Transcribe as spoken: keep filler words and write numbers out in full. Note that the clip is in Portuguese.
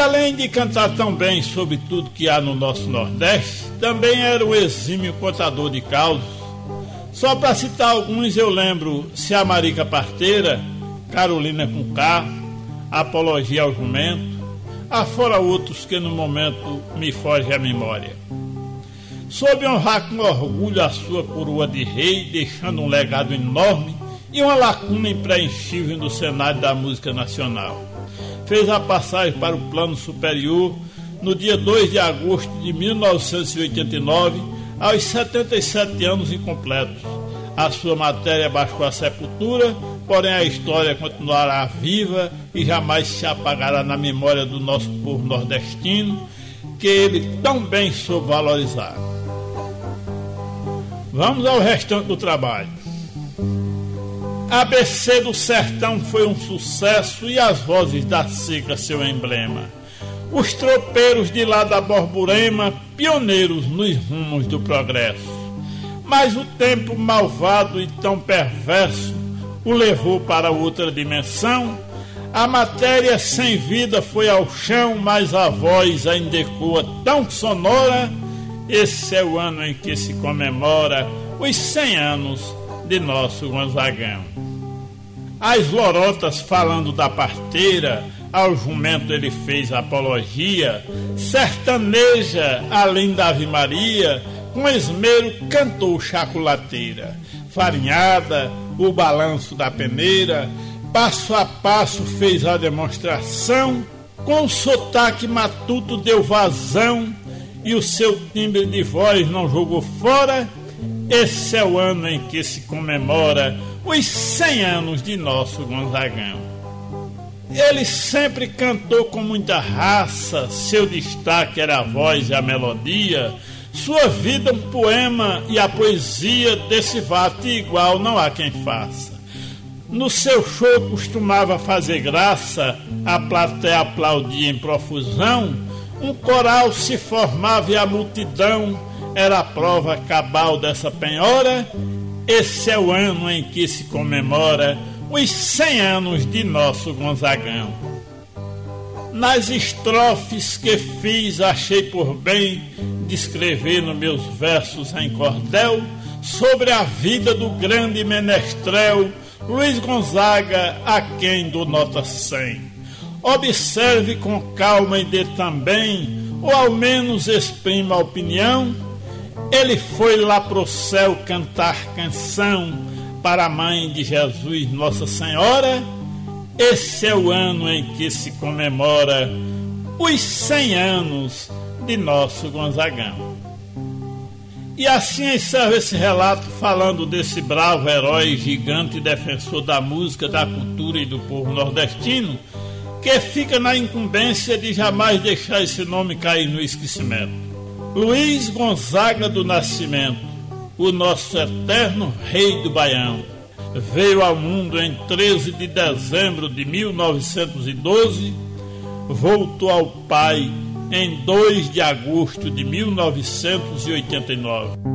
além de cantar tão bem sobre tudo que há no nosso Nordeste, também era um exímio contador de causos. Só para citar alguns, eu lembro Se Marica Parteira, Carolina com K, Apologia ao Jumento, afora outros que no momento me foge à memória. Soube honrar com orgulho a sua coroa de rei, deixando um legado enorme e uma lacuna impreenchível no cenário da música nacional. Fez a passagem para o plano superior no dia dois de agosto de mil novecentos e oitenta e nove, aos setenta e sete anos incompletos. A sua matéria baixou a sepultura, porém a história continuará viva e jamais se apagará na memória do nosso povo nordestino, que ele tão bem soube valorizar. Vamos ao restante do trabalho. A B C do Sertão foi um sucesso e as vozes da seca seu emblema. Os tropeiros de lá da Borborema, pioneiros nos rumos do progresso. Mas o tempo malvado e tão perverso o levou para outra dimensão. A matéria sem vida foi ao chão, mas a voz ainda ecoa tão sonora. Esse é o ano em que se comemora os cem anos de nosso Gonzagão. As lorotas falando da parteira, ao jumento ele fez apologia, sertaneja, além da Ave Maria, com esmero cantou chaculateira, farinhada, o balanço da peneira, passo a passo fez a demonstração, com sotaque matuto deu vazão, e o seu timbre de voz não jogou fora. Esse é o ano em que se comemora os cem anos de nosso Gonzagão. Ele sempre cantou com muita raça, seu destaque era a voz e a melodia, sua vida um poema e a poesia desse vate igual não há quem faça. No seu show costumava fazer graça, a plateia aplaudia em profusão, um coral se formava e a multidão era a prova cabal dessa penhora. Esse é o ano em que se comemora os cem anos de nosso Gonzagão. Nas estrofes que fiz, achei por bem descrever nos meus versos em cordel sobre a vida do grande menestrel Luiz Gonzaga, a quem dou nota cem. Observe com calma e dê também, ou ao menos exprima a opinião. Ele foi lá pro céu cantar canção para a mãe de Jesus, Nossa Senhora. Esse é o ano em que se comemora os cem anos de nosso Gonzagão. E assim encerra esse relato falando desse bravo herói, gigante defensor da música, da cultura e do povo nordestino, que fica na incumbência de jamais deixar esse nome cair no esquecimento. Luiz Gonzaga do Nascimento, o nosso eterno rei do Baião, veio ao mundo em treze de dezembro de mil novecentos e doze, voltou ao Pai em dois de agosto de mil novecentos e oitenta e nove.